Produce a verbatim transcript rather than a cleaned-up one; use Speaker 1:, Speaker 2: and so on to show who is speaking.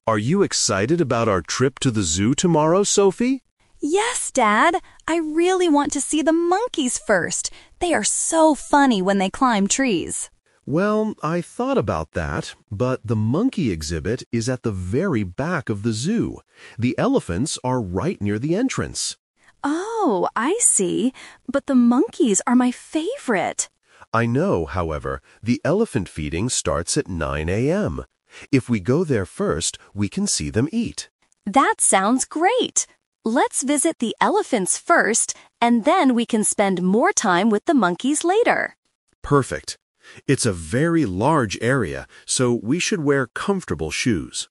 Speaker 1: Are you excited about our trip to the zoo tomorrow, Sophie?
Speaker 2: Yes, Dad. I really want to see the monkeys first. They are so funny when they climb trees.
Speaker 1: Well, I thought about that, but the monkey exhibit is at the very back of the zoo. The elephants are right near the entrance.
Speaker 2: Oh, I see. But the monkeys are my favorite.
Speaker 1: I know, however, the elephant feeding starts at nine a m If we go there first, we can see them eat.
Speaker 2: That sounds great. Let's visit the elephants first, and then we can spend more time with the monkeys later.
Speaker 1: Perfect. It's a very large area, so we should wear comfortable shoes.